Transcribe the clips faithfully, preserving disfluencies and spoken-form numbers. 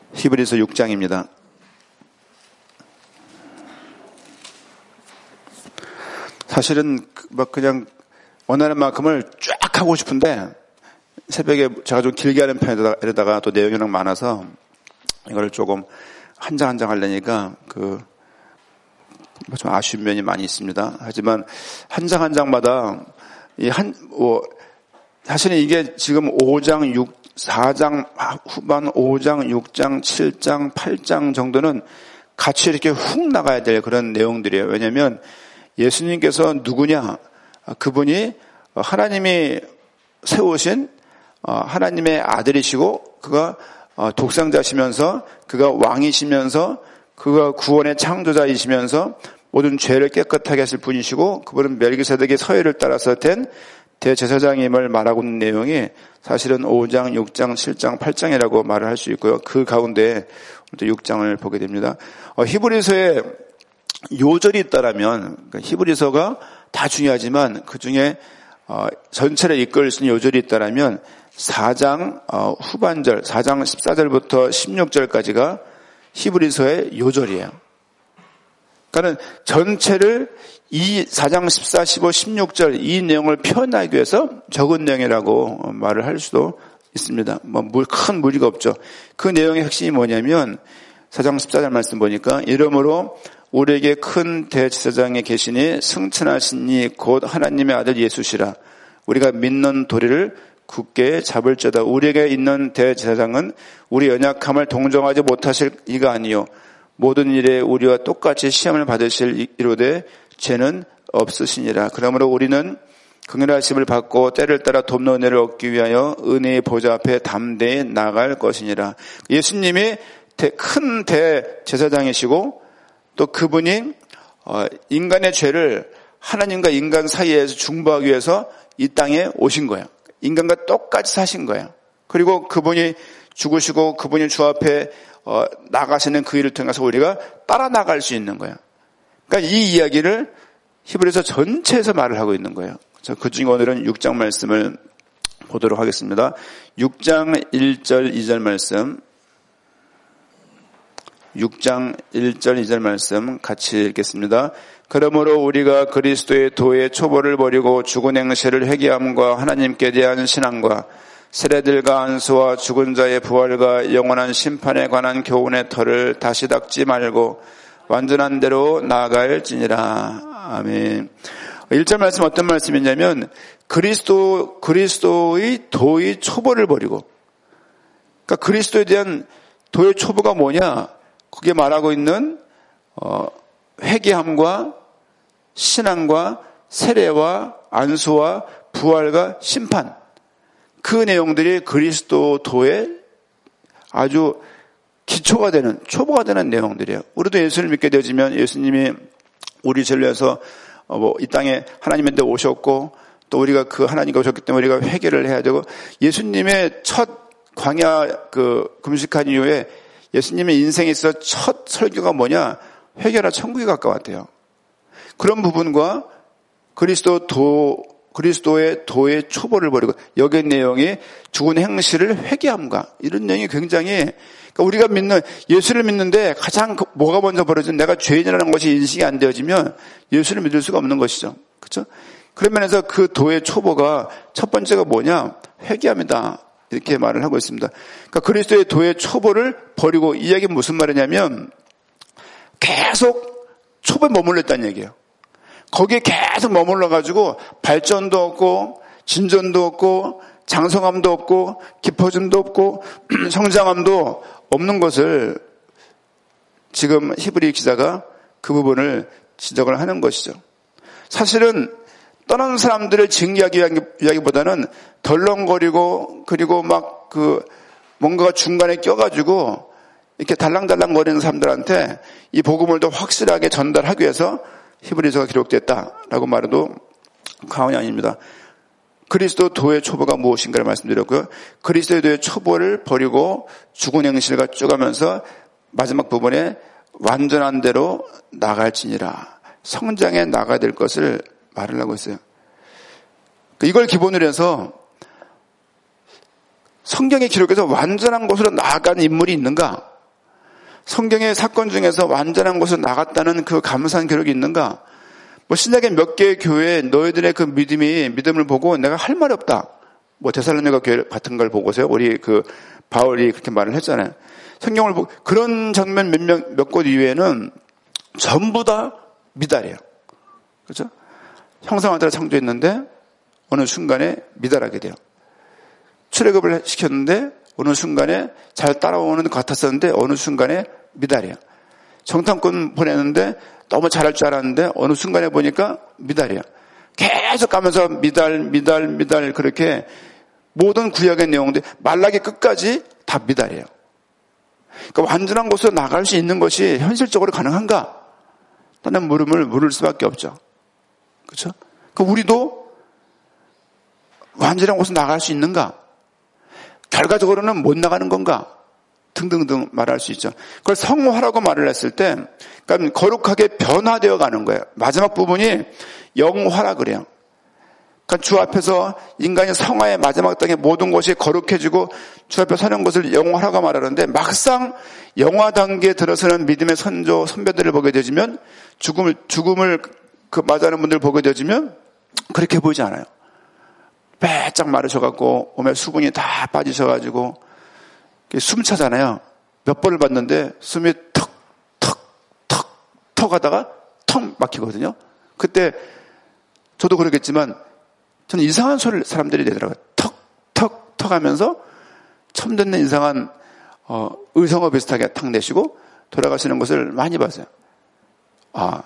히브리서 육 장입니다. 사실은 막 그냥 원하는 만큼을 쫙 하고 싶은데 새벽에 제가 좀 길게 하는 편에다가 또 내용이 너무 많아서 이걸 조금 한 장 한 장 하려니까 그 좀 아쉬운 면이 많이 있습니다. 하지만 한 장 한 장마다 이 한 뭐 사실은 이게 지금 오 장, 육, 사 장 후반, 오 장, 육 장, 칠 장, 팔 장 정도는 같이 이렇게 훅 나가야 될 그런 내용들이에요. 왜냐하면 예수님께서 누구냐? 그분이 하나님이 세우신 하나님의 아들이시고 그가 독생자시면서 그가 왕이시면서 그가 구원의 창조자이시면서 모든 죄를 깨끗하게 하실 분이시고 그분은 멜기세덱의 서열을 따라서 된 대제사장임을 말하고 있는 내용이 사실은 오 장, 육 장, 칠 장, 팔 장이라고 말을 할 수 있고요. 그 가운데 또 육 장을 보게 됩니다. 히브리서에 요절이 있다라면 그러니까 히브리서가 다 중요하지만 그중에 전체를 이끌 수 있는 요절이 있다라면 사 장 후반절, 사 장 십사 절부터 십육 절까지가 히브리서의 요절이에요. 그러니까 전체를 이 사 장 십사, 십오, 십육 절 이 내용을 표현하기 위해서 적은 내용이라고 말을 할 수도 있습니다. 뭐 큰 무리가 없죠. 그 내용의 핵심이 뭐냐면 사 장 십사 절 말씀 보니까 이러므로 우리에게 큰 대제사장이 계시니 승천하신 이 곧 하나님의 아들 예수시라. 우리가 믿는 도리를 굳게 잡을지어다. 우리에게 있는 대제사장은 우리 연약함을 동정하지 못하실 이가 아니요 모든 일에 우리와 똑같이 시험을 받으실 이로되 죄는 없으시니라. 그러므로 우리는 긍휼하심을 받고 때를 따라 돕는 은혜를 얻기 위하여 은혜의 보좌 앞에 담대히 나아갈 것이니라. 예수님이 큰 대제사장이시고 또 그분이 인간의 죄를 하나님과 인간 사이에서 중보하기 위해서 이 땅에 오신 거예요. 인간과 똑같이 사신 거예요. 그리고 그분이 죽으시고 그분이 주 앞에 나가시는 그 일을 통해서 우리가 따라 나갈 수 있는 거예요. 그러니까 이 이야기를 히브리서 전체에서 말을 하고 있는 거예요. 그 중에 오늘은 육 장 말씀을 보도록 하겠습니다. 육 장 일 절 이 절 말씀 육 장 일 절 이 절 말씀 같이 읽겠습니다. 그러므로 우리가 그리스도의 도의 초보를 버리고 죽은 행실을 회개함과 하나님께 대한 신앙과 세례들과 안수와 죽은 자의 부활과 영원한 심판에 관한 교훈의 털을 다시 닦지 말고 완전한 대로 나아갈지니라. 아멘. 일 절 말씀 어떤 말씀이냐면 그리스도 그리스도의 도의 초보를 버리고, 그러니까 그리스도에 대한 도의 초보가 뭐냐? 거기에 말하고 있는 어, 회개함과 신앙과 세례와 안수와 부활과 심판, 그 내용들이 그리스도도의 아주 기초가 되는, 초보가 되는 내용들이에요. 우리도 예수를 믿게 되어지면 예수님이 우리 죄를 위해서 뭐 이 땅에 하나님의 데 오셨고 또 우리가 그 하나님과 오셨기 때문에 우리가 회개를 해야 되고, 예수님의 첫 광야 그 금식한 이후에 예수님의 인생에 있어 첫 설교가 뭐냐? 회개라 천국에 가까웠대요. 그런 부분과 그리스도 도, 그리스도의 도의 초보를 버리고, 여기 내용이 죽은 행실을 회개함과 이런 내용이 굉장히, 그러니까 우리가 믿는, 예수를 믿는데 가장 뭐가 먼저 벌어지는, 내가 죄인이라는 것이 인식이 안 되어지면 예수를 믿을 수가 없는 것이죠. 그렇죠? 그런 면에서 그 도의 초보가 첫 번째가 뭐냐? 회개합니다. 이렇게 말을 하고 있습니다. 그러니까 그리스도의 도의 초보를 버리고, 이 얘기는 무슨 말이냐면 계속 초보에 머물렀다는 얘기예요. 거기에 계속 머물러가지고 발전도 없고 진전도 없고 장성함도 없고 깊어짐도 없고 성장함도 없는 것을 지금 히브리 기자가 그 부분을 지적을 하는 것이죠. 사실은 떠난 사람들을 징계하기 이야기보다는 덜렁거리고 그리고 막 그 뭔가가 중간에 껴가지고 이렇게 달랑달랑 거리는 사람들한테 이 복음을 더 확실하게 전달하기 위해서 히브리서가 기록됐다라고 말해도 과언이 아닙니다. 그리스도 도의 초보가 무엇인가를 말씀드렸고요. 그리스도의 도의 초보를 버리고 죽은 행실과 쭉 가면서 마지막 부분에 완전한 대로 나갈지니라, 성장해 나가야 될 것을 말을 하고 있어요. 이걸 기본으로 해서 성경의 기록에서 완전한 곳으로 나아간 인물이 있는가? 성경의 사건 중에서 완전한 곳으로 나갔다는 그 감사한 기록이 있는가? 뭐 신약의 몇 개의 교회에 너희들의 그 믿음이 믿음을 보고 내가 할 말이 없다. 뭐 데살로니가 교회 같은 걸 보고서요. 우리 그 바울이 그렇게 말을 했잖아요. 성경을 보고 그런 장면 몇 명 몇 곳 이외에는 전부 다 미달이에요. 그렇죠? 형상을 따라 창조했는데 어느 순간에 미달하게 돼요. 출애굽을 시켰는데 어느 순간에 잘 따라오는 것 같았었는데 어느 순간에 미달이에요. 정탐꾼 보냈는데 너무 잘할 줄 알았는데 어느 순간에 보니까 미달이에요. 계속 가면서 미달, 미달, 미달 그렇게 모든 구약의 내용들 말라기 끝까지 다 미달이에요. 그러니까 완전한 곳으로 나갈 수 있는 것이 현실적으로 가능한가? 라는 물음을 물을 수밖에 없죠. 그렇죠? 그러니까 우리도 완전한 곳으로 나갈 수 있는가? 결과적으로는 못 나가는 건가? 등등등 말할 수 있죠. 그걸 성화라고 말을 했을 때, 그러니까 거룩하게 변화되어 가는 거예요. 마지막 부분이 영화라 그래요. 그러니까 주 앞에서 인간이 성화의 마지막 땅에 모든 것이 거룩해지고 주 앞에 서는 것을 영화라고 말하는데 막상 영화 단계에 들어서는 믿음의 선조, 선배들을 보게 되지면 죽음을, 죽음을 그 맞이하는 분들을 보게 되지면 그렇게 보이지 않아요. 빼짝 마르셔갖고 몸에 수분이 다 빠지셔가지고 숨 차잖아요. 몇 번을 봤는데 숨이 턱, 턱, 턱, 턱 하다가 턱 막히거든요. 그때 저도 그러겠지만 저는 이상한 소리를 사람들이 내더라고요. 턱, 턱, 턱 하면서 처음 듣는 이상한 어, 의성어 비슷하게 탁 내쉬고 돌아가시는 것을 많이 봤어요. 아,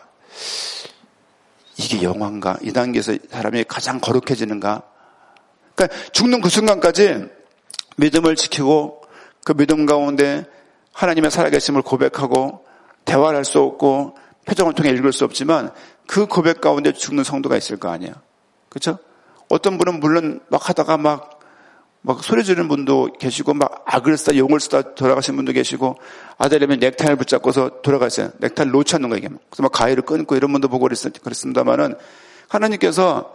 이게 영화인가? 이 단계에서 사람이 가장 거룩해지는가? 그러니까 죽는 그 순간까지 믿음을 지키고 그 믿음 가운데 하나님의 살아계심을 고백하고 대화를 할 수 없고 표정을 통해 읽을 수 없지만 그 고백 가운데 죽는 성도가 있을 거 아니에요. 그렇죠? 어떤 분은 물론 막 하다가 막, 막 소리 지르는 분도 계시고 막 악을 쓰다 용을 쓰다 돌아가신 분도 계시고 아들이면 넥타이를 붙잡고서 돌아가셨어요. 넥타이를 놓지 않는 거예요. 그래서 막 가위를 끊고 이런 분도 보고 그랬습니다만은 하나님께서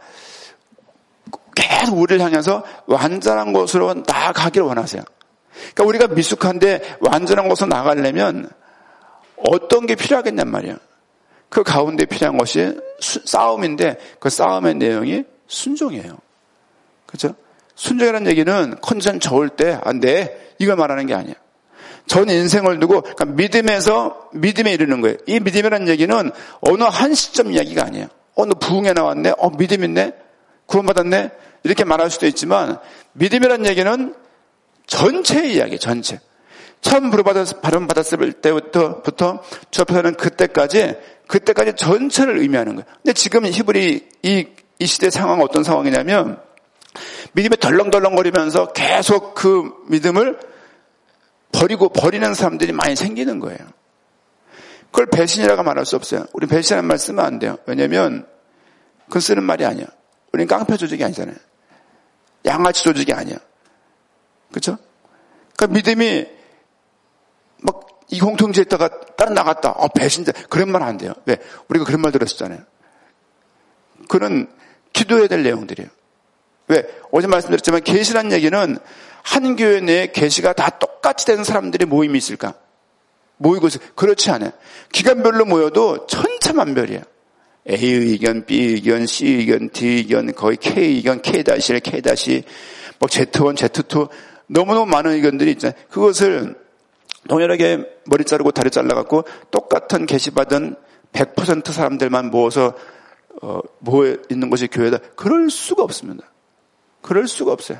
계속 우리를 향해서 완전한 곳으로 나아가기를 원하세요. 그러니까 우리가 미숙한데 완전한 곳으로 나가려면 어떤 게 필요하겠냔 말이에요. 그 가운데 필요한 것이 수, 싸움인데 그 싸움의 내용이 순종이에요. 그렇죠? 순종이라는 얘기는 컨디션 좋을 때 안 돼. 이걸 말하는 게 아니에요. 전 인생을 두고 그러니까 믿음에서 믿음에 이르는 거예요. 이 믿음이라는 얘기는 어느 한 시점 이야기가 아니에요. 어, 너 부흥에 나왔네? 어, 믿음 있네? 구원받았네? 이렇게 말할 수도 있지만 믿음이라는 얘기는 전체의 이야기, 전체. 처음 발음 받았을 때부터 주 앞에서는 그때까지, 그때까지 전체를 의미하는 거예요. 근데 지금 히브리 이, 이 시대 상황은 어떤 상황이냐면 믿음이 덜렁덜렁거리면서 계속 그 믿음을 버리고 버리는 사람들이 많이 생기는 거예요. 그걸 배신이라고 말할 수 없어요. 우리 배신이라는 말 쓰면 안 돼요. 왜냐면 그건 쓰는 말이 아니야. 우리는 깡패 조직이 아니잖아요. 양아치 조직이 아니야. 그렇죠? 그러니까 믿음이 막 이 공통지에 있다가 따라 나갔다. 어, 배신자. 그런 말 안 돼요. 왜? 우리가 그런 말 들었었잖아요. 그는 기도해야 될 내용들이에요. 왜? 어제 말씀드렸지만 계시란 얘기는 한 교회 내에 계시가 다 똑같이 되는 사람들의 모임이 있을까? 모이고 있어요. 그렇지 않아요. 기간별로 모여도 천차만별이에요. A 의견, B 의견, C 의견, D 의견, 거의 K 의견, K 다시, K 다시, 뭐 Z 원, Z 투 너무너무 많은 의견들이 있잖아요. 그것을 동일하게 머리 자르고 다리 잘라갖고 똑같은 계시받은 백 퍼센트 사람들만 모아서 어, 모여 있는 것이 교회다. 그럴 수가 없습니다. 그럴 수가 없어요.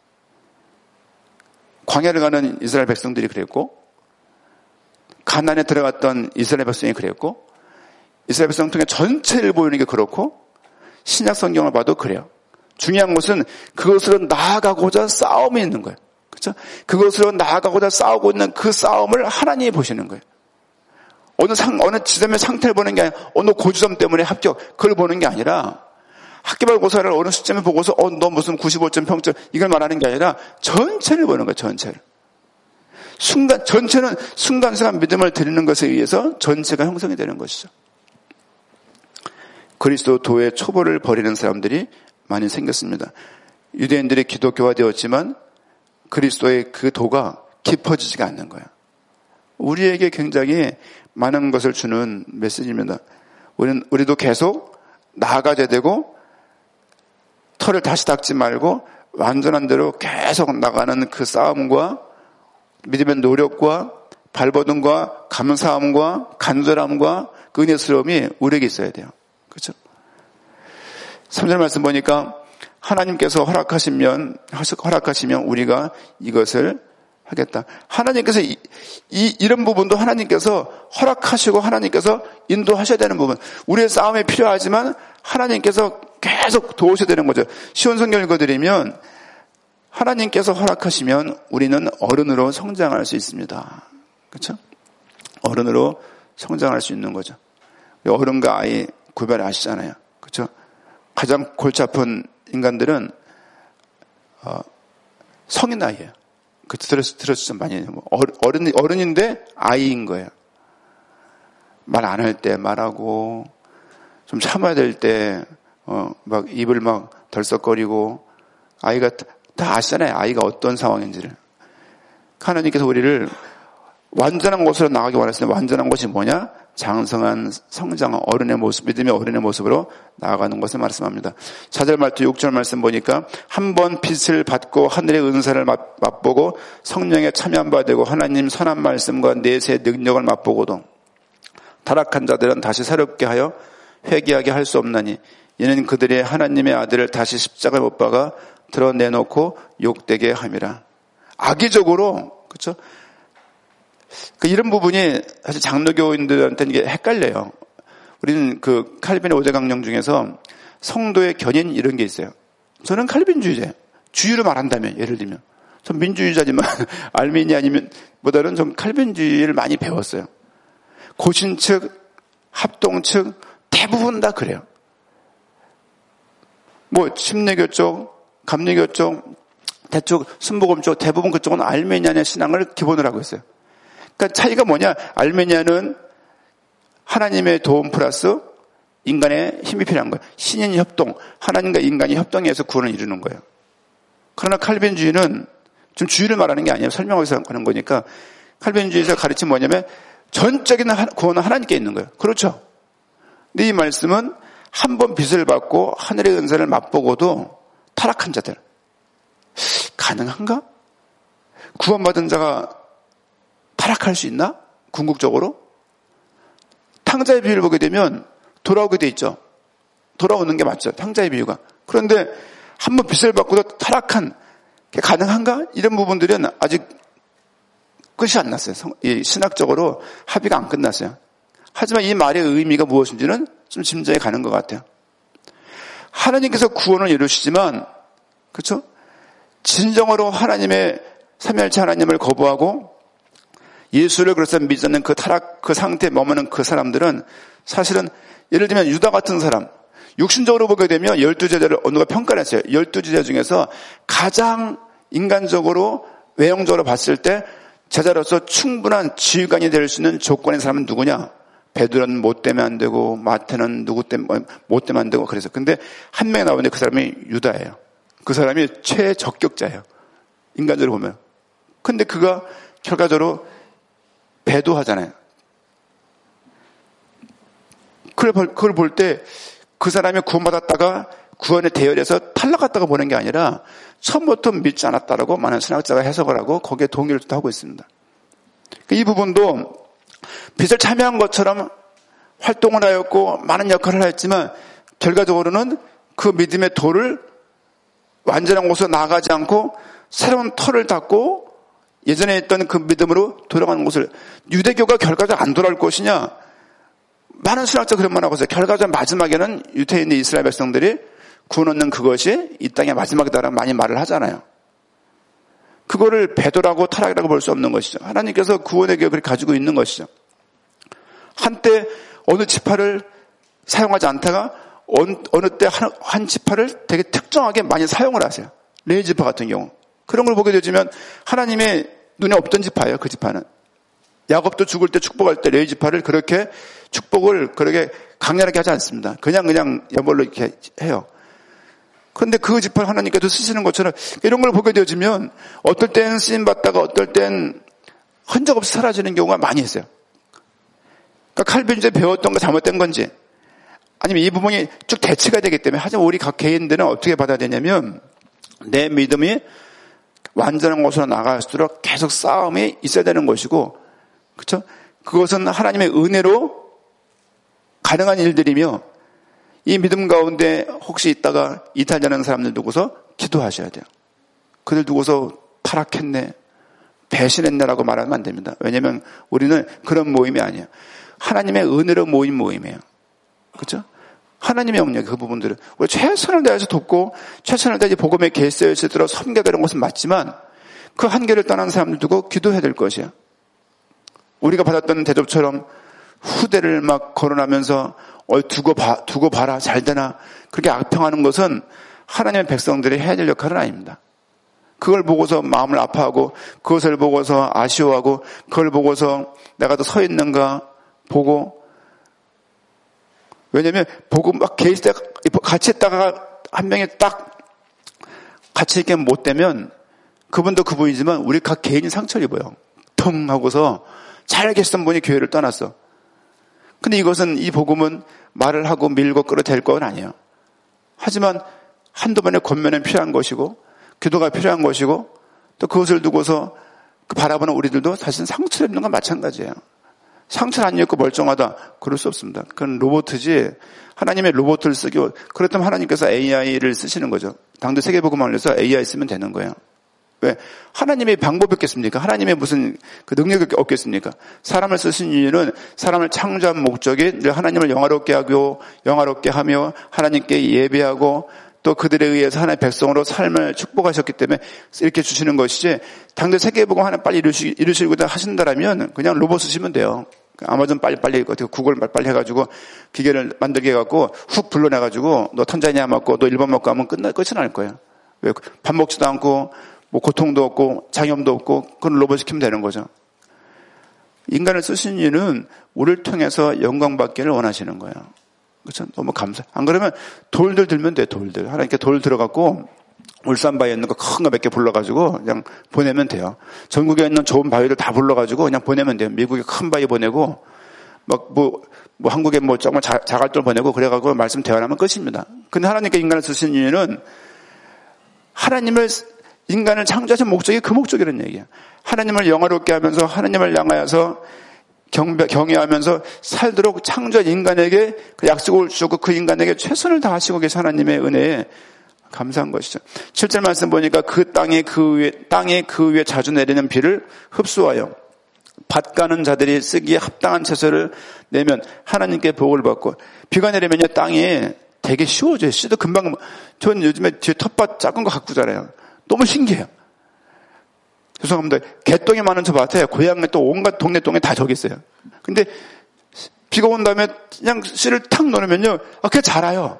광야를 가는 이스라엘 백성들이 그랬고 가나안에 들어갔던 이스라엘 백성이 그랬고 이스라엘 백성 통해 전체를 보이는 게 그렇고 신약 성경을 봐도 그래요. 중요한 것은 그것으로 나아가고자 싸움이 있는 거예요. 그렇죠? 그것으로 나아가고자 싸우고 있는 그 싸움을 하나님이 보시는 거예요. 어느 상, 어느 지점의 상태를 보는 게 아니라 어느 고지점 때문에 합격, 그걸 보는 게 아니라 학기말고사를 어느 시점에 보고서 어, 너 무슨 구십오 점 평점 이걸 말하는 게 아니라 전체를 보는 거예요. 전체를. 순간, 전체는 순간순간 믿음을 드리는 것에 의해서 전체가 형성이 되는 것이죠. 그리스도도의 초보를 버리는 사람들이 많이 생겼습니다. 유대인들이 기독교화 되었지만 그리스도의 그 도가 깊어지지가 않는 거예요. 우리에게 굉장히 많은 것을 주는 메시지입니다. 우리는, 우리도 계속 나아가야 되고 털을 다시 닦지 말고 완전한 대로 계속 나가는 그 싸움과 믿음의 노력과 발버둥과 감사함과 간절함과 그 은혜스러움이 우리에게 있어야 돼요. 그렇죠? 삼 절 말씀 보니까 하나님께서 허락하시면 허락하시면 우리가 이것을 하겠다. 하나님께서 이, 이, 이런 부분도 하나님께서 허락하시고 하나님께서 인도하셔야 되는 부분. 우리의 싸움이 필요하지만 하나님께서 계속 도우셔야 되는 거죠. 쉬운 성경 읽어드리면 하나님께서 허락하시면 우리는 어른으로 성장할 수 있습니다. 그렇죠? 어른으로 성장할 수 있는 거죠. 어른과 아이 구별 아시잖아요. 그렇죠? 가장 골치 아픈 인간들은 어, 성인 아이예요. 그 스트레스, 스트레스 좀 많이 해요. 어른, 어른인데 아이인 거예요. 말 안 할 때 말하고, 좀 참아야 될 때, 어, 막 입을 막 덜썩거리고, 아이가 다, 다 아시잖아요. 아이가 어떤 상황인지를. 하나님께서 우리를 완전한 곳으로 나가기 원하시는데, 완전한 곳이 뭐냐? 장성한 성장, 어른의 모습, 믿음의 어른의 모습으로 나아가는 것을 말씀합니다. 사 절 말투 육 절 말씀 보니까 한 번 빛을 받고 하늘의 은사를 맛보고 성령에 참여한 바 되고 하나님 선한 말씀과 내세의 능력을 맛보고도 타락한 자들은 다시 새롭게 하여 회개하게 할 수 없나니 이는 그들의 하나님의 아들을 다시 십자가에 못 박아 드러내놓고 욕되게 함이라. 악의적으로, 그렇죠? 그 이런 부분이 사실 장로교인들한테는 이게 헷갈려요. 우리는 그 칼빈의 오대 강령 중에서 성도의 견인 이런 게 있어요. 저는 칼빈주의자예요. 주의로 말한다면, 예를 들면. 전 민주주의자지만 알미니아니면 보다는 좀 칼빈주의를 많이 배웠어요. 고신 측, 합동 측 대부분 다 그래요. 뭐 침례교 쪽, 감리교 쪽, 대쪽, 순복음 쪽 대부분 그쪽은 알메니아의 신앙을 기본으로 하고 있어요. 그러니까 차이가 뭐냐? 알메니아는 하나님의 도움 플러스 인간의 힘이 필요한 거예요. 신인 협동, 하나님과 인간이 협동해서 구원을 이루는 거예요. 그러나 칼빈주의는 좀 주의를 말하는 게 아니에요. 설명해서 하는 거니까 칼빈주의에서 가르친 뭐냐면 전적인 구원은 하나님께 있는 거예요. 그렇죠? 근데 이 말씀은 한 번 빚을 받고 하늘의 은사를 맛보고도 타락한 자들 가능한가? 구원받은 자가 타락할 수 있나? 궁극적으로? 탕자의 비유를 보게 되면 돌아오게 돼 있죠. 돌아오는 게 맞죠. 탕자의 비유가. 그런데 한 번 빚을 받고도 타락한 게 가능한가? 이런 부분들은 아직 끝이 안 났어요. 신학적으로 합의가 안 끝났어요. 하지만 이 말의 의미가 무엇인지는 좀 짐작이 가는 것 같아요. 하나님께서 구원을 이루시지만, 그렇죠? 진정으로 하나님의 삼위일체 하나님을 거부하고 예수를 그래서 믿지 않는 그 타락, 그 상태에 머무는 그 사람들은 사실은 예를 들면 유다 같은 사람, 육신적으로 보게 되면 열두 제자를 누가 평가를 했어요. 열두 제자 중에서 가장 인간적으로 외형적으로 봤을 때 제자로서 충분한 지휘관이 될 수 있는 조건의 사람은 누구냐? 베드로는 못 되면 안 되고 마태는 누구 때문에 못 되면 안 되고 그래서 근데 한 명이 나오는데 그 사람이 유다예요. 그 사람이 최적격자예요. 인간적으로 보면. 근데 그가 결과적으로 배도하잖아요. 그걸 볼 때 그 사람이 구원받았다가 구원의 대열에서 탈락했다고 보는 게 아니라 처음부터 믿지 않았다라고 많은 신학자가 해석을 하고 거기에 동의를 하고 있습니다. 이 부분도 빚을 참여한 것처럼 활동을 하였고 많은 역할을 하였지만 결과적으로는 그 믿음의 도를 완전한 곳으로 나가지 않고 새로운 터를 닫고 예전에 했던 그 믿음으로 돌아가는 곳을 유대교가 결과적으로 안 돌아올 것이냐? 많은 신학자 그런 말 하고 있어요. 결과적으로 마지막에는 유태인의 이스라엘 백성들이 구원 얻는 그것이 이 땅의 마지막이다라고 많이 말을 하잖아요. 그거를 배도라고 타락이라고 볼 수 없는 것이죠. 하나님께서 구원의 계획을 가지고 있는 것이죠. 한때 어느 지파를 사용하지 않다가 어느 때 한 지파를 되게 특정하게 많이 사용을 하세요. 레위 지파 같은 경우. 그런 걸 보게 되면 하나님의 눈에 없던 지파예요. 그 지파는. 야곱도 죽을 때 축복할 때 레위 지파를 그렇게 축복을 그렇게 강렬하게 하지 않습니다. 그냥 그냥 여벌로 이렇게 해요. 그런데 그 지파를 하나님께서 쓰시는 것처럼 이런 걸 보게 되어지면 어떨 땐 쓰임 받다가 어떨 땐 흔적 없이 사라지는 경우가 많이 있어요. 그러니까 칼빈주에 배웠던 거 잘못된 건지 아니면 이 부분이 쭉 대치가 되기 때문에 하지만 우리 각 개인들은 어떻게 받아야 되냐면 내 믿음이 완전한 곳으로 나갈수록 계속 싸움이 있어야 되는 것이고 그렇죠? 그것은 하나님의 은혜로 가능한 일들이며 이 믿음 가운데 혹시 있다가 이탈되는 사람들 두고서 기도하셔야 돼요. 그들 두고서 타락했네, 배신했네라고 말하면 안 됩니다. 왜냐하면 우리는 그런 모임이 아니에요. 하나님의 은혜로 모인 모임이에요. 그렇죠? 하나님의 영역 그 부분들은 우리 최선을 다해서 돕고 최선을 다해서 복음의 계세에 있도록 섬겨야 되는 것은 맞지만 그 한계를 떠난 사람들 두고 기도해야 될 것이에요. 우리가 받았던 대접처럼 후대를 막 거론하면서 어 두고 봐 두고 봐라 잘 되나 그렇게 악평하는 것은 하나님의 백성들이 해야 될 역할은 아닙니다. 그걸 보고서 마음을 아파하고 그것을 보고서 아쉬워하고 그걸 보고서 내가 더 서 있는가 보고 왜냐하면 복음 막 계실 때 같이 있다가 한 명이 딱 같이 있게 못 되면 그분도 그분이지만 우리 각 개인이 상처를 입어요. 텅 하고서 잘 계시던 분이 교회를 떠났어. 근데 이것은 이 복음은 말을 하고 밀고 끌어댈 건 아니에요. 하지만 한두 번의 권면은 필요한 것이고 기도가 필요한 것이고 또 그것을 두고서 그 바라보는 우리들도 사실 상처를 입는 건 마찬가지예요. 상처를 안 입고 멀쩡하다. 그럴 수 없습니다. 그건 로봇이지 하나님의 로봇을 쓰기 그렇다면 하나님께서 에이아이를 쓰시는 거죠. 당대 세계복음을 알려서 에이아이 쓰면 되는 거예요. 왜? 하나님의 방법이 없겠습니까? 하나님의 무슨 그 능력이 없겠습니까? 사람을 쓰신 이유는 사람을 창조한 목적이 하나님을 영화롭게 하고 영화롭게 하며 하나님께 예배하고 또 그들에 의해서 하나님의 백성으로 삶을 축복하셨기 때문에 이렇게 주시는 것이지 당대 세계복음 하나 빨리 이루시, 이루시고자 하신다라면 그냥 로봇 쓰시면 돼요. 아마존 빨리빨리 어떻게 구글 빨리빨리 해가지고 기계를 만들게 해갖고 훅 불러내가지고 너 탄자니아 맞고 너 일본 맞고 하면 끝나, 끝이 날 거예요. 왜? 밥 먹지도 않고 뭐 고통도 없고 장염도 없고 그건 로봇 시키면 되는 거죠. 인간을 쓰신 이유는 우리를 통해서 영광 받기를 원하시는 거예요. 그렇죠? 너무 감사. 안 그러면 돌들 들면 돼, 돌들. 하나님께 돌 들어갖고 울산 바위에 있는 거 큰 거 몇 개 불러가지고 그냥 보내면 돼요. 전국에 있는 좋은 바위를 다 불러가지고 그냥 보내면 돼요. 미국에 큰 바위 보내고 막 뭐 뭐 한국에 뭐 정말 자, 자갈돌 보내고 그래가지고 말씀 대화하면 끝입니다. 근데 하나님께 인간을 쓰신 이유는 하나님을 인간을 창조하신 목적이 그 목적이라는 얘기야. 하나님을 영화롭게 하면서 하나님을 향하여서 경배, 경외하면서 살도록 창조한 인간에게 그 약속을 주고 그 인간에게 최선을 다하시고 계신 하나님의 은혜에 감사한 것이죠. 칠 절 말씀 보니까 그 땅에 그 위에, 땅에 그 위에 자주 내리는 비를 흡수하여 밭가는 자들이 쓰기에 합당한 채소를 내면 하나님께 복을 받고 비가 내리면요 땅이 되게 쉬워져요. 씨도 금방. 전 요즘에 뒤에 텃밭 작은 거 갖고 자라요. 너무 신기해요. 죄송합니다. 개똥이 많은 저 밭에 고향에 또 온갖 동네 똥에 다 저기 있어요. 근데 비가 온 다음에 그냥 씨를 탁 넣으면요, 아, 그게 자라요.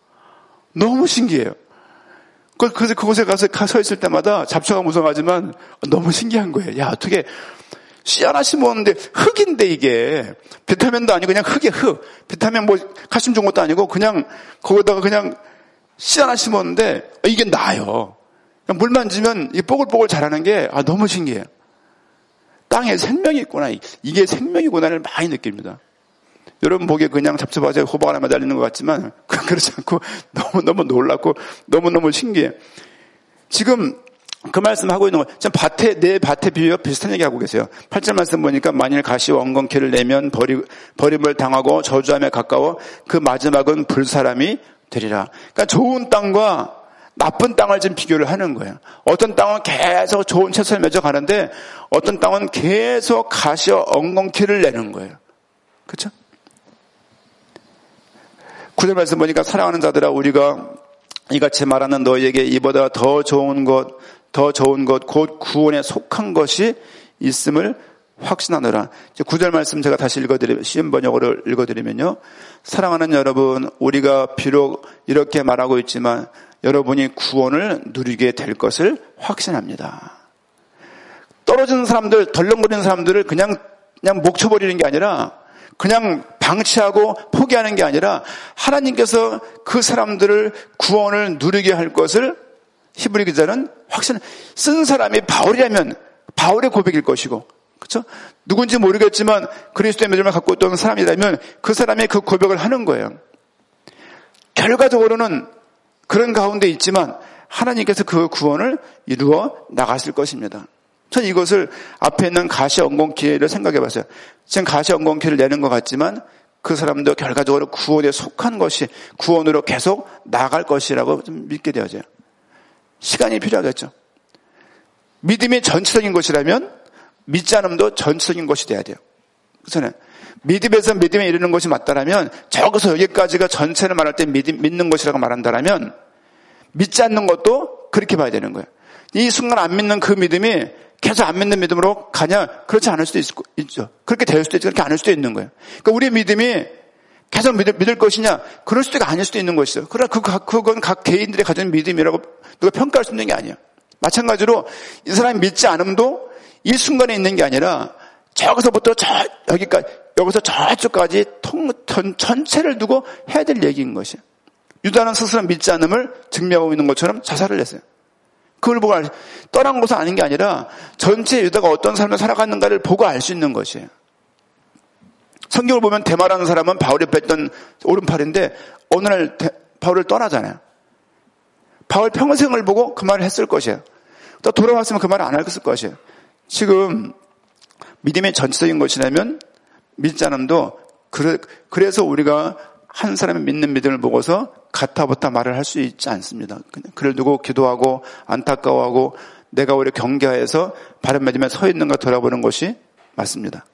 너무 신기해요. 그래서 그곳에 가서 서 있을 때마다 잡초가 무성하지만 너무 신기한 거예요. 야, 어떻게 씨 하나 심었는데 흙인데 이게 비타민도 아니고 그냥 흙이에요, 흙. 비타민 뭐 칼슘 준 것도 아니고 그냥 거기다가 그냥 씨 하나 심었는데 이게 나요. 물 만지면 이 뽀글뽀글 자라는 게 아, 너무 신기해요. 땅에 생명이 있구나. 이게 생명이구나를 많이 느낍니다. 여러분 보기에 그냥 잡초밭에 호박 하나 매달리는 것 같지만 그렇지 않고 너무너무 놀랍고 너무너무 신기해요. 지금 그 말씀하고 있는 거 지금 밭에 내 밭에 비유와 비슷한 얘기하고 계세요. 팔 절 말씀 보니까 만일 가시와 엉겅퀴를 내면 버리, 버림을 당하고 저주함에 가까워 그 마지막은 불사람이 되리라. 그러니까 좋은 땅과 나쁜 땅을 지금 비교를 하는 거예요. 어떤 땅은 계속 좋은 채소를 맺어가는데 어떤 땅은 계속 가시와 엉겅퀴를 내는 거예요. 그렇죠? 구 절 말씀 보니까 사랑하는 자들아 우리가 이같이 말하는 너희에게 이보다 더 좋은 것, 더 좋은 것, 곧 구원에 속한 것이 있음을 확신하노라. 구 절 말씀 제가 다시 읽어드리면, 시험 번역으로 읽어드리면요. 사랑하는 여러분, 우리가 비록 이렇게 말하고 있지만 여러분이 구원을 누리게 될 것을 확신합니다. 떨어지는 사람들, 덜렁거리는 사람들을 그냥, 그냥 목 쳐버리는 게 아니라 그냥 방치하고 포기하는 게 아니라 하나님께서 그 사람들을 구원을 누리게 할 것을 히브리 기자는 확신, 쓴 사람이 바울이라면 바울의 고백일 것이고 그렇죠? 누군지 모르겠지만 그리스도의 믿음을 갖고 있던 사람이라면 그 사람이 그 고백을 하는 거예요. 결과적으로는 그런 가운데 있지만 하나님께서 그 구원을 이루어 나가실 것입니다. 전 이것을 앞에 있는 가시 엉겅퀴를 생각해 봤어요. 지금 가시 엉겅퀴를 내는 것 같지만 그 사람도 결과적으로 구원에 속한 것이 구원으로 계속 나갈 것이라고 좀 믿게 되어져요. 시간이 필요하겠죠. 믿음이 전체적인 것이라면 믿지 않음도 전체적인 것이 돼야 돼요. 그래서 믿음에서 믿음에 이르는 것이 맞다라면 저기서 여기까지가 전체를 말할 때 믿, 믿는 것이라고 말한다라면 믿지 않는 것도 그렇게 봐야 되는 거예요. 이 순간 안 믿는 그 믿음이 계속 안 믿는 믿음으로 가냐? 그렇지 않을 수도 있죠. 그렇게 될 수도 있고 그렇게 않을 수도 있는 거예요. 그러니까 우리의 믿음이 계속 믿을, 믿을 것이냐? 그럴 수도 있고 아닐 수도 있는 것이죠. 그러나 그, 그건 각 개인들이 가진 믿음이라고 누가 평가할 수 있는 게 아니에요. 마찬가지로 이 사람이 믿지 않음도 이 순간에 있는 게 아니라 저기서부터 저, 여기까지, 여기서 저쪽까지 통, 전, 전체를 두고 해야 될 얘기인 것이에요. 유다는 스스로 믿지 않음을 증명하고 있는 것처럼 자살을 했어요. 그걸 보고 알, 떠난 것은 아닌 게 아니라 전체 유다가 어떤 삶을 살아갔는가를 보고 알 수 있는 것이에요. 성경을 보면 데마라는 사람은 바울이 뺐던 오른팔인데 어느 날 데, 바울을 떠나잖아요. 바울 평생을 보고 그 말을 했을 것이에요. 또 돌아왔으면 그 말을 안 했을 것이에요. 지금 믿음의 전체적인 것이라면 믿지 않음도 그래, 그래서 우리가 한 사람이 믿는 믿음을 보고서 가타부타 말을 할 수 있지 않습니다. 그를 두고 기도하고 안타까워하고 내가 오히려 경계하여서 바른 믿음에 서 있는가 돌아보는 것이 맞습니다.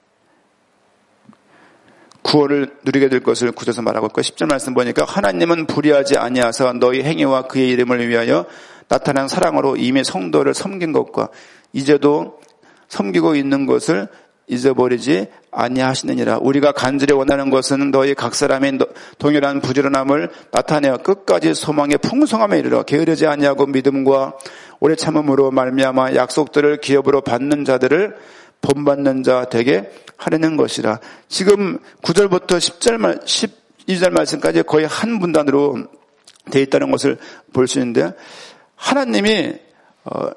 구원을 누리게 될 것을 구절에서 말하고 있고 십 절 말씀 보니까 하나님은 불의하지 아니하사 너희 행위와 그의 이름을 위하여 나타난 사랑으로 이미 성도를 섬긴 것과 이제도 섬기고 있는 것을 잊어버리지 아니하시느니라. 우리가 간절히 원하는 것은 너희 각 사람의 동일한 부지런함을 나타내어 끝까지 소망의 풍성함에 이르러 게으르지 아니하고 믿음과 오래 참음으로 말미암아 약속들을 기업으로 받는 자들을 본받는 자 되게 하려는 것이라. 지금 구 절부터 십 절, 십이 절 말씀까지 거의 한 분단으로 되어 있다는 것을 볼 수 있는데 하나님이 어,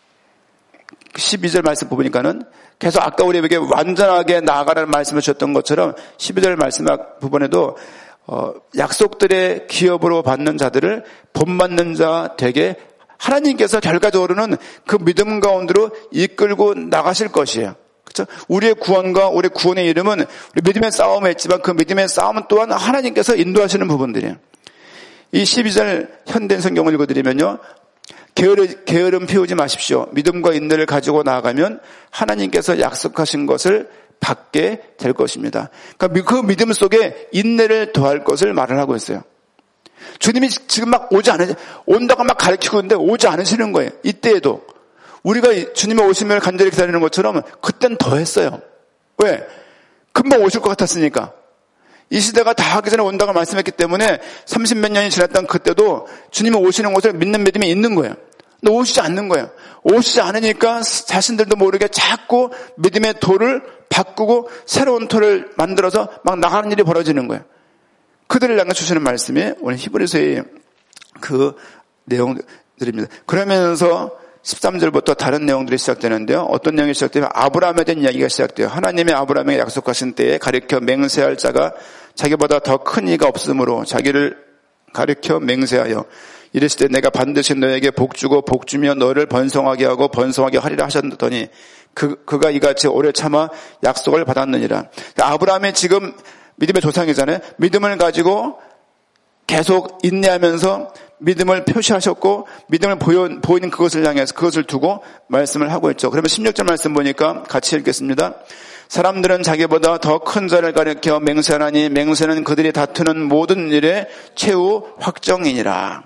십이 절 말씀 보니까는 계속 아까 우리에게 완전하게 나아가라는 말씀을 주셨던 것처럼 십이 절 말씀 부분에도 어, 약속들의 기업으로 받는 자들을 본받는 자 되게 하나님께서 결과적으로는 그 믿음 가운데로 이끌고 나가실 것이에요. 그렇죠? 우리의 구원과 우리의 구원의 이름은 우리 믿음의 싸움에 있지만 그 믿음의 싸움은 또한 하나님께서 인도하시는 부분들이에요. 이 십이 절 현대 성경을 읽어드리면요. 게으름, 게으름 피우지 마십시오. 믿음과 인내를 가지고 나아가면 하나님께서 약속하신 것을 받게 될 것입니다. 그러니까 그 믿음 속에 인내를 더할 것을 말을 하고 있어요. 주님이 지금 막 오지 않으, 온다고 막 가르치고 있는데 오지 않으시는 거예요. 이때에도. 우리가 주님의 오심을 간절히 기다리는 것처럼 그땐 더 했어요. 왜? 금방 오실 것 같았으니까. 이 시대가 다 하기 전에 온다고 말씀했기 때문에 삼십몇 년이 지났던 그때도 주님이 오시는 것을 믿는 믿음이 있는 거예요. 근데 오시지 않는 거예요. 오시지 않으니까 자신들도 모르게 자꾸 믿음의 도를 바꾸고 새로운 도를 만들어서 막 나가는 일이 벌어지는 거예요. 그들을 향해 주시는 말씀이 오늘 히브리서의 그 내용들입니다. 그러면서 십삼 절부터 다른 내용들이 시작되는데요. 어떤 내용이 시작되면 아브라함에 대한 이야기가 시작돼요. 하나님의 아브라함에게 약속하신 때에 가리켜 맹세할 자가 자기보다 더 큰 이가 없으므로 자기를 가리켜 맹세하여 이르시되 내가 반드시 너에게 복주고 복주며 너를 번성하게 하고 번성하게 하리라 하셨더니 그, 그가 이같이 오래 참아 약속을 받았느니라. 아브라함이 지금 믿음의 조상이잖아요. 믿음을 가지고 계속 인내하면서 믿음을 표시하셨고 믿음을 보여, 보이는 그것을 향해서 그것을 두고 말씀을 하고 있죠. 그러면 십육 절 말씀 보니까 같이 읽겠습니다. 사람들은 자기보다 더 큰 자를 가리켜 맹세하나니 맹세는 그들이 다투는 모든 일의 최후 확정이니라.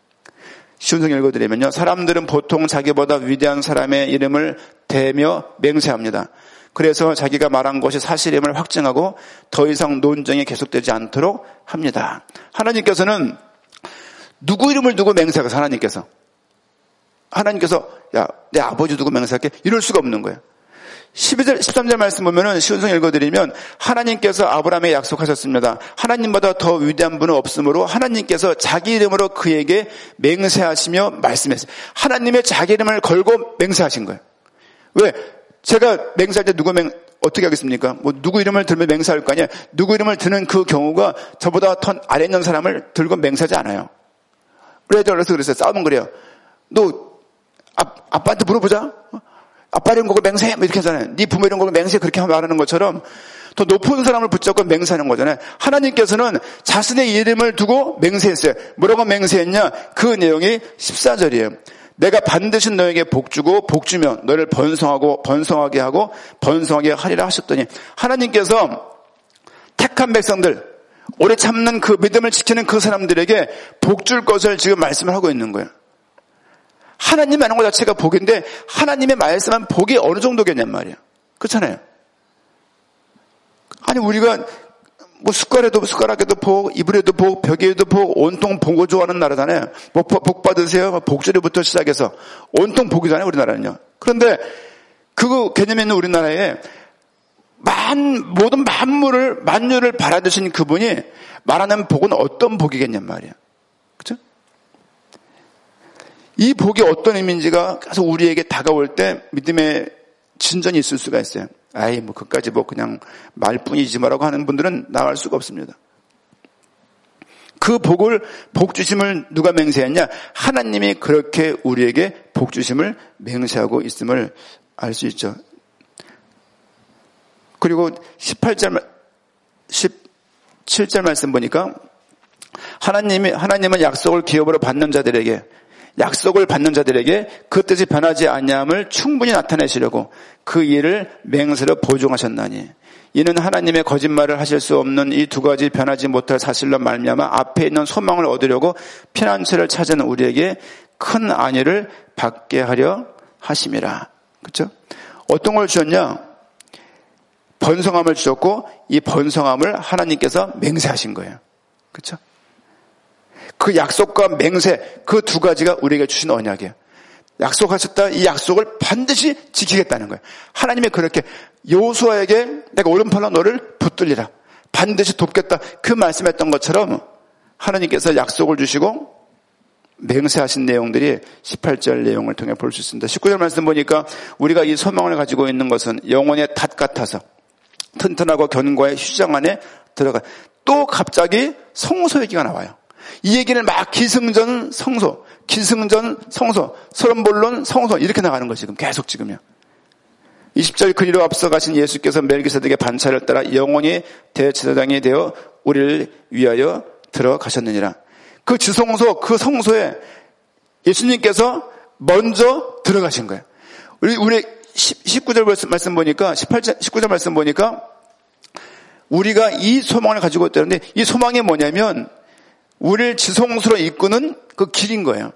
쉬운 성경 읽어드리면요. 사람들은 보통 자기보다 위대한 사람의 이름을 대며 맹세합니다. 그래서 자기가 말한 것이 사실임을 확증하고 더 이상 논쟁이 계속되지 않도록 합니다. 하나님께서는 누구 이름을 두고 맹세하겠어? 하나님께서. 하나님께서 야, 내 아버지 두고 맹세할게. 이럴 수가 없는 거예요. 십이 절, 십삼 절 말씀 보면은 쉬운 성경 읽어드리면 하나님께서 아브라함에게 약속하셨습니다. 하나님보다 더 위대한 분은 없으므로 하나님께서 자기 이름으로 그에게 맹세하시며 말씀했어요. 하나님의 자기 이름을 걸고 맹세하신 거예요. 왜? 제가 맹세할 때 누구 맹, 어떻게 하겠습니까? 뭐 누구 이름을 들면 맹세할 거 아니에요. 누구 이름을 드는 그 경우가 저보다 더 아래 있는 사람을 들고 맹세하지 않아요. 우리 애들 어려서 그랬어요. 싸우면 그래요. 너 아, 아빠한테 물어보자. 아빠 이름 걸고 맹세 뭐 이렇게 하잖아요. 네 부모 이름 걸고 맹세 그렇게 말하는 것처럼 더 높은 사람을 붙잡고 맹세하는 거잖아요. 하나님께서는 자신의 이름을 두고 맹세했어요. 뭐라고 맹세했냐? 그 내용이 십사 절이에요. 내가 반드시 너에게 복주고 복주며 너를 번성하고 번성하게 하고 번성하게 하리라 하셨더니 하나님께서 택한 백성들, 오래 참는 그 믿음을 지키는 그 사람들에게 복줄 것을 지금 말씀을 하고 있는 거예요. 하나님 하는 것 자체가 복인데 하나님의 말씀은 복이 어느 정도겠냔 말이에요. 그렇잖아요. 아니 우리가 뭐 숟가락에도 숟가락에도 복, 이불에도 복, 벽에도 복, 온통 복을 좋아하는 나라잖아요. 복, 복 받으세요. 복주리부터 시작해서 온통 복이잖아요. 우리나라는요. 그런데 그 개념이 있는 우리나라에 만 모든 만물을 만유를 바라드신 그분이 말하는 복은 어떤 복이겠냔 말이에요. 그렇죠? 이 복이 어떤 의미인지가 계속 우리에게 다가올 때 믿음의 진전이 있을 수가 있어요. 아이, 뭐, 그까지 뭐, 그냥 말뿐이지 뭐라고 하는 분들은 나갈 수가 없습니다. 그 복을, 복주심을 누가 맹세했냐? 하나님이 그렇게 우리에게 복주심을 맹세하고 있음을 알 수 있죠. 그리고 십팔 절, 십칠 절 말씀 보니까 하나님이, 하나님은 약속을 기업으로 받는 자들에게 약속을 받는 자들에게 그 뜻이 변하지 아니함을 충분히 나타내시려고 그 일을 맹세로 보증하셨나니 이는 하나님의 거짓말을 하실 수 없는 이 두 가지 변하지 못할 사실로 말미암아 앞에 있는 소망을 얻으려고 피난처를 찾은 우리에게 큰 안위를 받게 하려 하심이라. 그렇죠? 어떤 걸 주셨냐? 번성함을 주셨고 이 번성함을 하나님께서 맹세하신 거예요. 그렇죠? 그 약속과 맹세 그 두 가지가 우리에게 주신 언약이에요. 약속하셨다. 이 약속을 반드시 지키겠다는 거예요. 하나님이 그렇게 여호수아에게 내가 오른팔로 너를 붙들리라. 반드시 돕겠다. 그 말씀했던 것처럼 하나님께서 약속을 주시고 맹세하신 내용들이 십팔 절 내용을 통해 볼 수 있습니다. 십구 절 말씀 보니까 우리가 이 소망을 가지고 있는 것은 영혼의 닷 같아서 튼튼하고 견고의 휴장 안에 들어가. 또 갑자기 성소 얘기가 나와요. 이 얘기를 막 기승전 성소, 기승전 성소, 서론본론 성소 이렇게 나가는 거죠. 지금 계속 지금요. 이십 절 그리로 앞서가신 예수께서 멜기세덱의 반차를 따라 영원히 대제사장이 되어 우리를 위하여 들어가셨느니라. 그 지성소, 그 성소에 예수님께서 먼저 들어가신 거예요. 우리 우리 십구 절 말씀 보니까 십팔 절 십구 절 말씀 보니까 우리가 이 소망을 가지고 있다는데 이 소망이 뭐냐면 우리를 지성소로 이끄는 그 길인 거예요.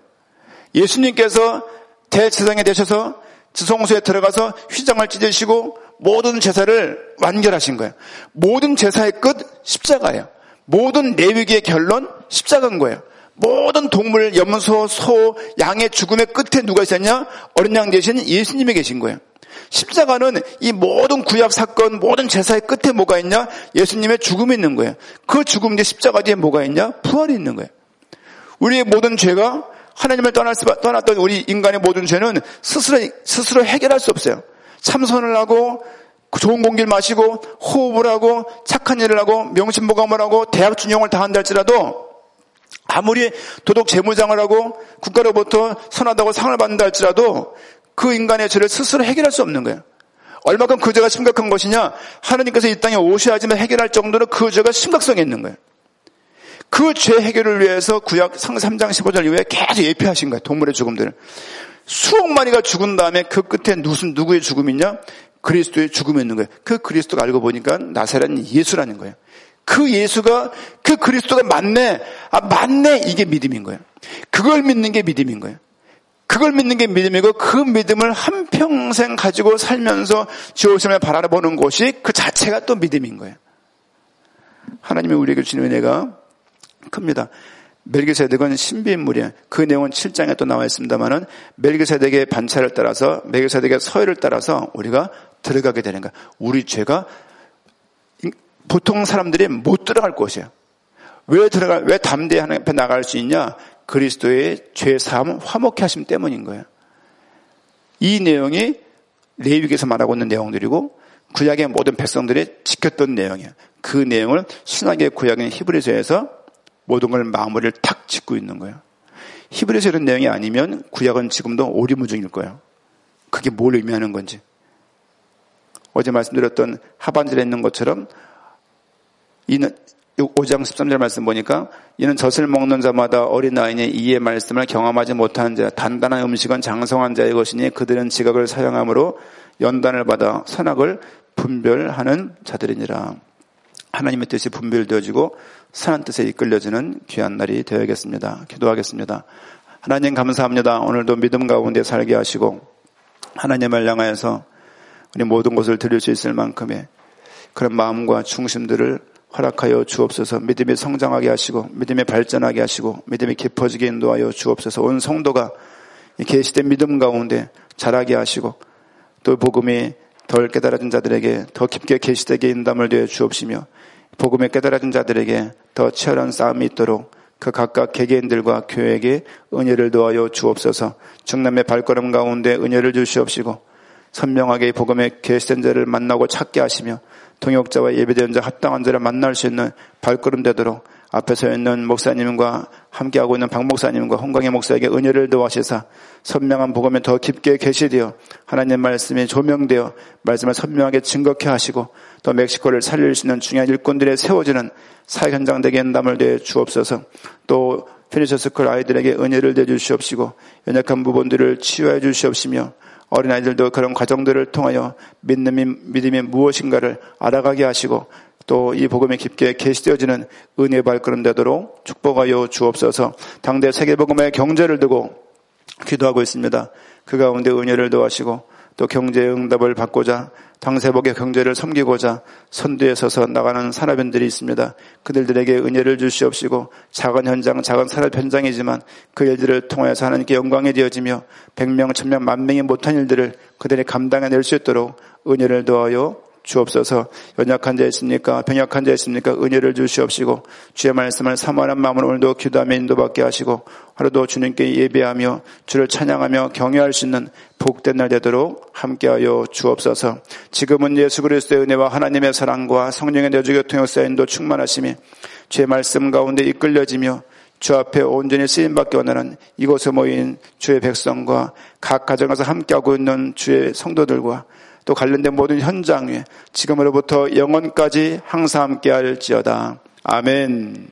예수님께서 대제사장이 되셔서 지성소에 들어가서 휘장을 찢으시고 모든 제사를 완결하신 거예요. 모든 제사의 끝 십자가예요. 모든 레위기의 결론 십자가인 거예요. 모든 동물, 염소, 소, 양의 죽음의 끝에 누가 있었냐? 어린 양 대신 예수님이 계신 거예요. 십자가는 이 모든 구약 사건, 모든 제사의 끝에 뭐가 있냐? 예수님의 죽음이 있는 거예요. 그 죽음 뒤에 십자가 뒤에 뭐가 있냐? 부활이 있는 거예요. 우리의 모든 죄가 하나님을 떠날 수, 떠났던 우리 인간의 모든 죄는 스스로, 스스로 해결할 수 없어요. 참선을 하고, 좋은 공기를 마시고, 호흡을 하고, 착한 일을 하고, 명심보감을 하고, 대학 준용을 다 한다 할지라도, 아무리 도덕 재무장을 하고, 국가로부터 선하다고 상을 받는다 할지라도, 그 인간의 죄를 스스로 해결할 수 없는 거예요. 얼마큼 그 죄가 심각한 것이냐? 하나님께서 이 땅에 오셔야지만 해결할 정도로 그 죄가 심각성이 있는 거예요. 그 죄 해결을 위해서 구약 삼 장 십오 절 이후에 계속 예표하신 거예요. 동물의 죽음들을. 수억 마리가 죽은 다음에 그 끝에 무슨 누구의 죽음이 있냐? 그리스도의 죽음이 있는 거예요. 그 그리스도가 알고 보니까 나사렛 예수라는 거예요. 그 예수가 그 그리스도가 맞네. 아 맞네. 이게 믿음인 거예요. 그걸 믿는 게 믿음인 거예요. 그걸 믿는 게 믿음이고 그 믿음을 한평생 가지고 살면서 주오심을 바라보는 것이 그 자체가 또 믿음인 거예요. 하나님이 우리에게 주신 은혜가 큽니다. 멜기세덱은 신비인물이에요. 그 내용은 칠 장에 또 나와 있습니다만은 멜기세덱의 반차를 따라서 멜기세덱의 서열을 따라서 우리가 들어가게 되는 거예요. 우리 죄가 보통 사람들이 못 들어갈 곳이에요. 왜 들어가 왜 담대히 하나님 앞에 나갈 수 있냐? 그리스도의 죄 사함 화목케 하심 때문인 거예요. 이 내용이 레위기에서 말하고 있는 내용들이고 구약의 모든 백성들이 지켰던 내용이에요. 그 내용을 신약의 구약인 히브리서에서 모든 걸 마무리를 탁 짓고 있는 거예요. 히브리서 이런 내용이 아니면 구약은 지금도 오리무중일 거예요. 그게 뭘 의미하는 건지. 어제 말씀드렸던 하반절에 있는 것처럼 이는 오 장 십삼 절 말씀 보니까 이는 젖을 먹는 자마다 어린아이니 이의 말씀을 경험하지 못한 자 단단한 음식은 장성한 자의 것이니 그들은 지각을 사용함으로 연단을 받아 선악을 분별하는 자들이니라. 하나님의 뜻이 분별되어지고 선한 뜻에 이끌려지는 귀한 날이 되어야겠습니다. 기도하겠습니다. 하나님 감사합니다. 오늘도 믿음 가운데 살게 하시고 하나님을 향하여서 우리 모든 것을 드릴 수 있을 만큼의 그런 마음과 중심들을 허락하여 주옵소서. 믿음이 성장하게 하시고 믿음이 발전하게 하시고 믿음이 깊어지게 인도하여 주옵소서. 온 성도가 계시된 믿음 가운데 자라게 하시고 또 복음이 덜 깨달아진 자들에게 더 깊게 계시되게 인담을 되어 주옵시며 복음에 깨달아진 자들에게 더 치열한 싸움이 있도록 그 각각 개개인들과 교회에게 은혜를 도하여 주옵소서. 중남의 발걸음 가운데 은혜를 주시옵시고 선명하게 복음의 계시된 자를 만나고 찾게 하시며 동역자와 예배된 자 합당한 자를 만날 수 있는 발걸음 되도록 앞에 서 있는 목사님과 함께하고 있는 박 목사님과 홍광희 목사에게 은혜를 도와주시사 선명한 복음에 더 깊게 계시되어 하나님 말씀이 조명되어 말씀을 선명하게 증거케 하시고 또 멕시코를 살릴 수 있는 중요한 일꾼들에 세워지는 사역 현장 되게 인담을 되어 주옵소서. 또 피니셔스쿨 아이들에게 은혜를 되어 주시옵시고 연약한 부분들을 치유해 주시옵시며 어린아이들도 그런 과정들을 통하여 믿음이, 믿음이 무엇인가를 알아가게 하시고 또 이 복음이 깊게 계시되어지는 은혜의 발걸음 되도록 축복하여 주옵소서. 당대 세계복음의 경제를 두고 기도하고 있습니다. 그 가운데 은혜를 도와시고 또 경제의 응답을 받고자 당세복의 경제를 섬기고자 선두에 서서 나가는 산업인들이 있습니다. 그들에게 은혜를 주시옵시고 작은 현장, 작은 산업 현장이지만 그 일들을 통해서 하나님께 영광이 되어지며 백명, 천명, 만명이 못한 일들을 그들이 감당해낼 수 있도록 은혜를 도하여 주옵소서. 연약한 자 있습니까? 병약한 자 있습니까? 은혜를 주시옵시고 주의 말씀을 사모하는 마음으로 오늘도 기도하며 인도받게 하시고 하루도 주님께 예배하며 주를 찬양하며 경외할 수 있는 복된 날 되도록 함께하여 주옵소서. 지금은 예수 그리스도의 은혜와 하나님의 사랑과 성령의 내주교 통역사 인도 충만하심이 주의 말씀 가운데 이끌려지며 주 앞에 온전히 쓰임받기 원하는 이곳에 모인 주의 백성과 각 가정에서 함께하고 있는 주의 성도들과 또 관련된 모든 현장 위에 지금으로부터 영원까지 항상 함께할지어다. 아멘.